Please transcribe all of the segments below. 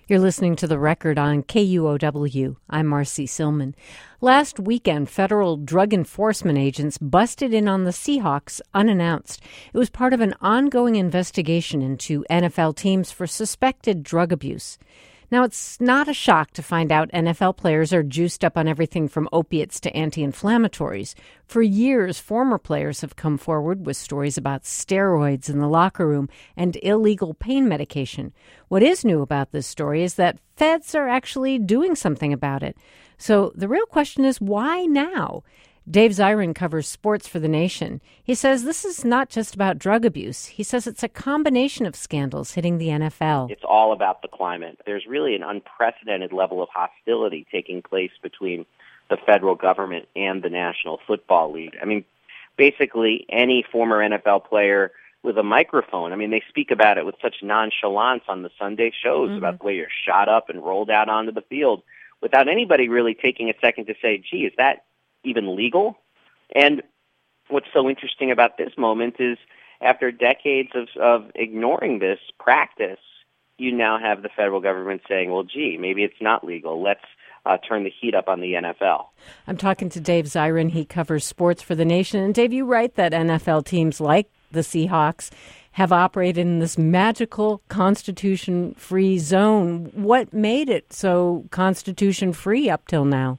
You're listening to The Record on KUOW. I'm Marcy Silman. Last weekend, federal drug enforcement agents busted in on the Seahawks unannounced. It was part of an ongoing investigation into NFL teams for suspected drug abuse. Now, it's not a shock to find out NFL players are juiced up on everything from opiates to anti-inflammatories. For years, former players have come forward with stories about steroids in the locker room and illegal pain medication. What is new about this story is that feds are actually doing something about it. So the real question is, why now? Dave Zirin covers sports for The Nation. He says this is not just about drug abuse. He says it's a combination of scandals hitting the NFL. It's all about the climate. There's really an unprecedented level of hostility taking place between the federal government and the National Football League. I mean, basically any former NFL player with a microphone, I mean, they speak about it with such nonchalance on the Sunday shows about the way you're shot up and rolled out onto the field without anybody really taking a second to say, gee, is that even legal? And what's so interesting about this moment is after decades of ignoring this practice, you now have the federal government saying, well, gee, maybe it's not legal. Let's turn the heat up on the NFL. I'm talking to Dave Zirin. He covers sports for The Nation. And Dave, you write that NFL teams like the Seahawks have operated in this magical constitution-free zone. What made it so constitution-free up till now?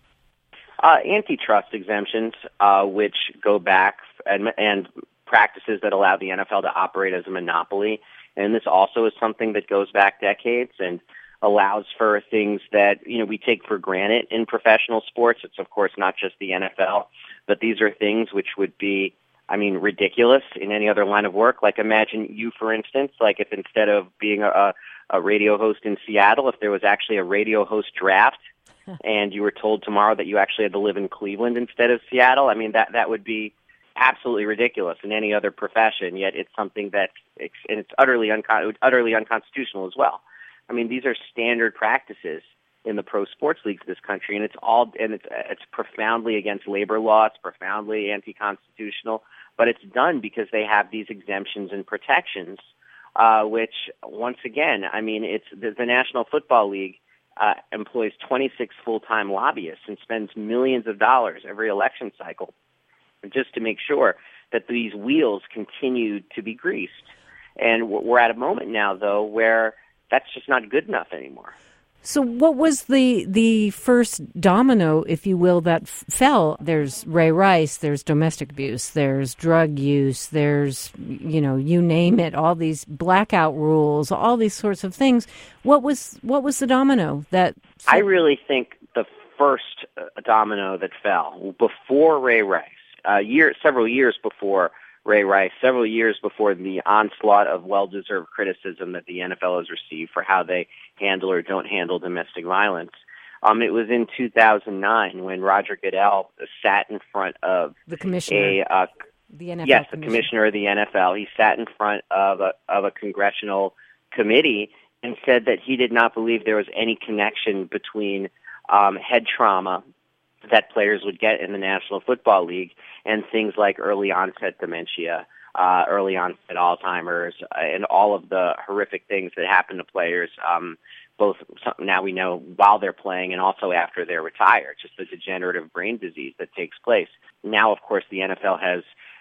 Antitrust exemptions, which go back, and practices that allow the NFL to operate as a monopoly. And this also is something that goes back decades and allows for things that, we take for granted in professional sports. It's, of course, not just the NFL, but these are things which would be, ridiculous in any other line of work. Like imagine you, for instance, like if instead of being a radio host in Seattle, if there was actually a radio host draft, and you were told tomorrow that you actually had to live in Cleveland instead of Seattle, that would be absolutely ridiculous in any other profession, yet it's something it's utterly unconstitutional as well. These are standard practices in the pro sports leagues of this country, and it's profoundly against labor law, it's profoundly anti-constitutional, but it's done because they have these exemptions and protections, which, once again, it's the National Football League employs 26 full-time lobbyists and spends millions of dollars every election cycle just to make sure that these wheels continue to be greased. And we're at a moment now, though, where that's just not good enough anymore. So what was the first domino, if you will, that fell? There's Ray Rice, there's domestic abuse, there's drug use, there's, you name it, all these blackout rules, all these sorts of things. What was the domino that... I really think the first domino that fell before Ray Rice, several years before Ray Rice, several years before the onslaught of well-deserved criticism that the NFL has received for how they handle or don't handle domestic violence. It was in 2009 when Roger Goodell sat in front of the commissioner, the commissioner of the NFL. He sat in front of a congressional committee and said that he did not believe there was any connection between head trauma that players would get in the National Football League and things like early onset dementia, early onset Alzheimer's, and all of the horrific things that happen to players, both now we know while they're playing and also after they're retired, just the degenerative brain disease that takes place. Now, of course, the NFL has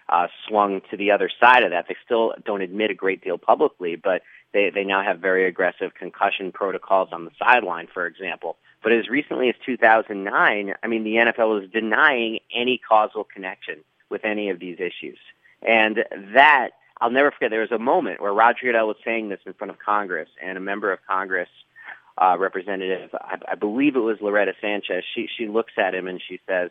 swung to the other side of that. They still don't admit a great deal publicly, but they now have very aggressive concussion protocols on the sideline, for example. But as recently as 2009, the NFL was denying any causal connection with any of these issues. And that, I'll never forget, there was a moment where Roger Goodell was saying this in front of Congress, and a member of Congress, Representative, I believe it was Loretta Sanchez, she looks at him and she says,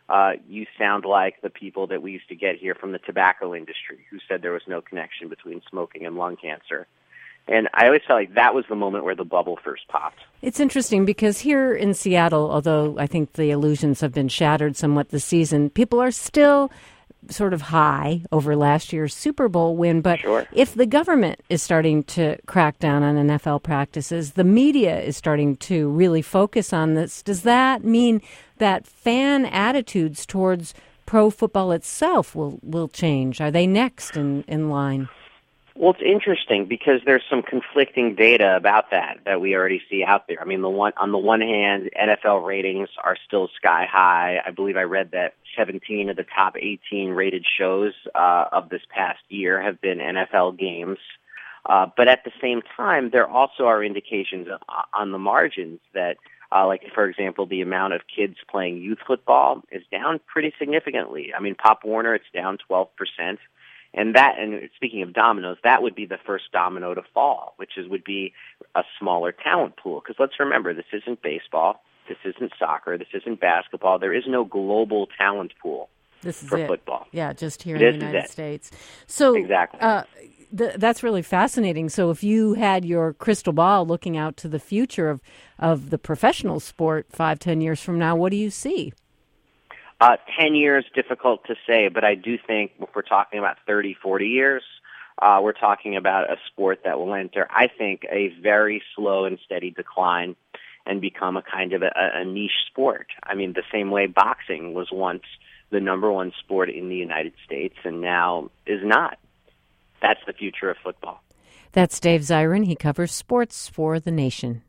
you sound like the people that we used to get here from the tobacco industry who said there was no connection between smoking and lung cancer. And I always felt like that was the moment where the bubble first popped. It's interesting because here in Seattle, although I think the illusions have been shattered somewhat this season, people are still sort of high over last year's Super Bowl win. But sure, if the government is starting to crack down on NFL practices, the media is starting to really focus on this, does that mean that fan attitudes towards pro football itself will change? Are they next in line? Well, it's interesting because there's some conflicting data about that we already see out there. I mean, on the one hand, NFL ratings are still sky high. I believe I read that 17 of the top 18 rated shows of this past year have been NFL games. But at the same time, there also are indications on the margins that, like, for example, the amount of kids playing youth football is down pretty significantly. I mean, Pop Warner, it's down 12%. And speaking of dominoes, that would be the first domino to fall, would be a smaller talent pool. Because let's remember, this isn't baseball, this isn't soccer, this isn't basketball. There is no global talent pool for football. Yeah, just here in the United States. So exactly. That's really fascinating. So if you had your crystal ball looking out to the future of the professional sport 5-10 years from now, what do you see? 10 years, difficult to say, but I do think if we're talking about 30, 40 years, we're talking about a sport that will enter, I think, a very slow and steady decline and become a kind of a niche sport. I mean, the same way boxing was once the number one sport in the United States and now is not. That's the future of football. That's Dave Zirin. He covers sports for The Nation.